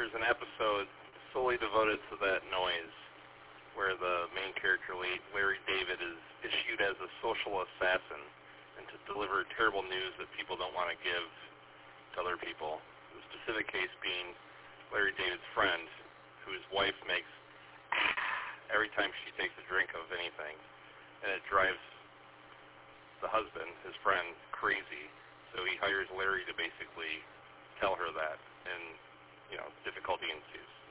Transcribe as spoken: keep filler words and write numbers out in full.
there's an episode solely devoted to that noise where the main character, Larry David, is issued as a social assassin and to deliver terrible news that people don't want to give to other people. The specific case being Larry David's friend, whose wife makes every time she takes a drink of anything, and it drives the husband, his friend, crazy. So he hires Larry to basically tell her that, and, you know, difficulty ensues.